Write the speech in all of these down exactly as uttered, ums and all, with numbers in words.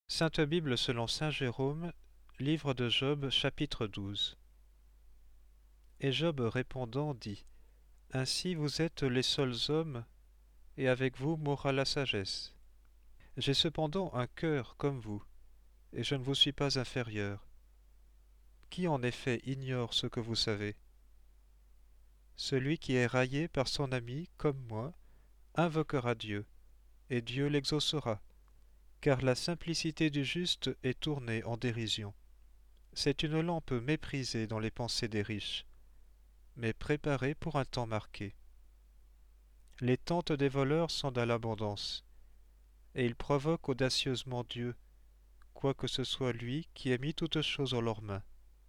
Sainte Bible selon saint Jérôme, livre de Job, chapitre douze. Et Job répondant dit : Ainsi vous êtes les seuls hommes, et avec vous mourra la sagesse. J'ai cependant un cœur comme vous, et je ne vous suis pas inférieur. Qui en effet ignore ce que vous savez? Celui qui est raillé par son ami, comme moi, invoquera Dieu, et Dieu l'exaucera, car la simplicité du juste est tournée en dérision. C'est une lampe méprisée dans les pensées des riches, mais préparée pour un temps marqué. Les tentes des voleurs sont dans l'abondance, et ils provoquent audacieusement Dieu, quoique ce soit lui qui ait mis toutes choses en leurs mains.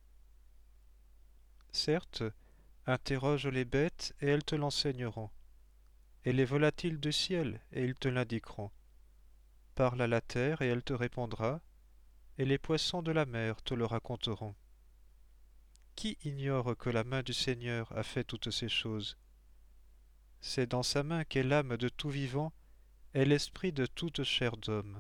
Certes, interroge les bêtes, et elles te l'enseigneront, et les volatiles du ciel, et ils te l'indiqueront. Parle à la terre, et elle te répondra, et les poissons de la mer te le raconteront. Qui ignore que la main du Seigneur a fait toutes ces choses? C'est dans sa main qu'est l'âme de tout vivant et l'esprit de toute chair d'homme.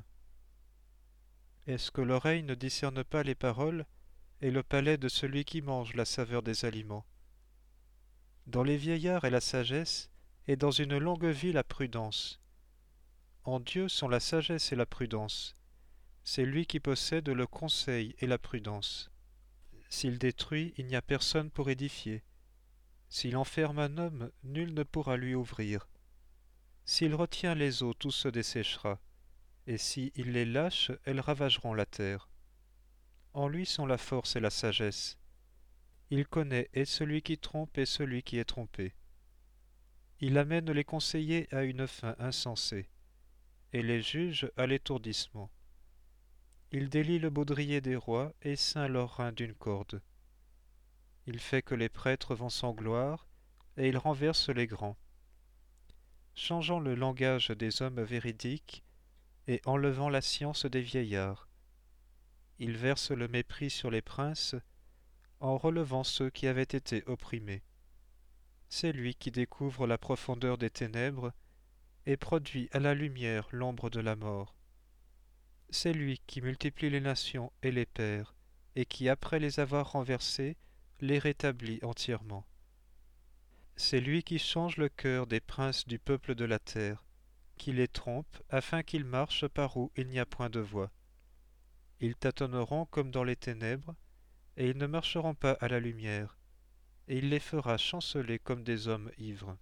Est-ce que l'oreille ne discerne pas les paroles, et le palais de celui qui mange la saveur des aliments? Dans les vieillards est la sagesse, et dans une longue vie la prudence. En Dieu sont la sagesse et la prudence. C'est lui qui possède le conseil et la prudence. S'il détruit, il n'y a personne pour édifier. S'il enferme un homme, nul ne pourra lui ouvrir. S'il retient les eaux, tout se desséchera, et si il les lâche, elles ravageront la terre. En lui sont la force et la sagesse. Il connaît et celui qui trompe et celui qui est trompé. Il amène les conseillers à une fin insensée, et les juges à l'étourdissement. Il délie le baudrier des rois et ceint leurs reins d'une corde. Il fait que les prêtres vont sans gloire, et il renverse les grands. Changeant le langage des hommes véridiques, et enlevant la science des vieillards. Il verse le mépris sur les princes, en relevant ceux qui avaient été opprimés. C'est lui qui découvre la profondeur des ténèbres, et produit à la lumière l'ombre de la mort. C'est lui qui multiplie les nations et les perd, et qui, après les avoir renversées, les rétablit entièrement. C'est lui qui change le cœur des princes du peuple de la terre, qui les trompe afin qu'ils marchent par où il n'y a point de voie. Ils tâtonneront comme dans les ténèbres, et ils ne marcheront pas à la lumière, et il les fera chanceler comme des hommes ivres.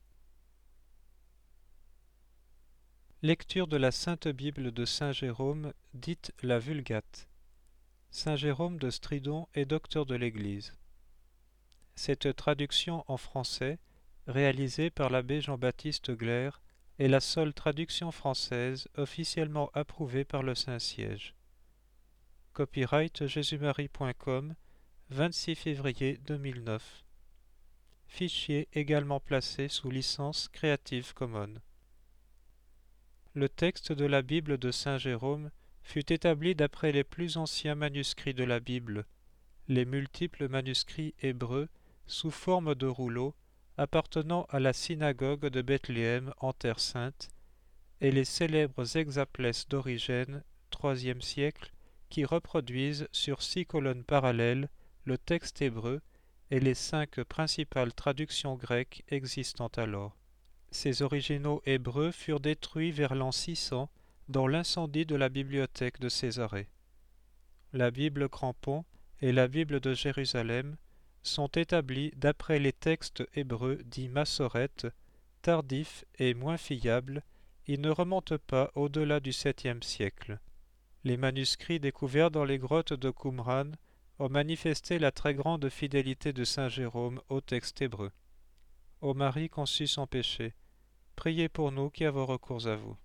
Lecture de la Sainte Bible de saint Jérôme, dite la Vulgate. Saint Jérôme de Stridon est docteur de l'Église. Cette traduction en français, réalisée par l'abbé Jean-Baptiste Glaire, est la seule traduction française officiellement approuvée par le Saint-Siège. Copyright jésus-marie point com, vingt-six février deux mille neuf. Fichier également placé sous licence Creative Commons. Le texte de la Bible de saint Jérôme fut établi d'après les plus anciens manuscrits de la Bible, les multiples manuscrits hébreux sous forme de rouleaux appartenant à la synagogue de Bethléem en Terre Sainte, et les célèbres hexaplès d'Origène, troisième siècle, qui reproduisent sur six colonnes parallèles le texte hébreu et les cinq principales traductions grecques existant alors. Ces originaux hébreux furent détruits vers l'an six cents dans l'incendie de la bibliothèque de Césarée. La Bible Crampon et la Bible de Jérusalem sont établis d'après les textes hébreux dits massorètes, tardifs et moins fiables. Ils ne remontent pas au-delà du septième siècle. Les manuscrits découverts dans les grottes de Qumran ont manifesté la très grande fidélité de saint Jérôme au texte hébreu. Ô Marie conçue sans péché, priez pour nous qui avons recours à vous.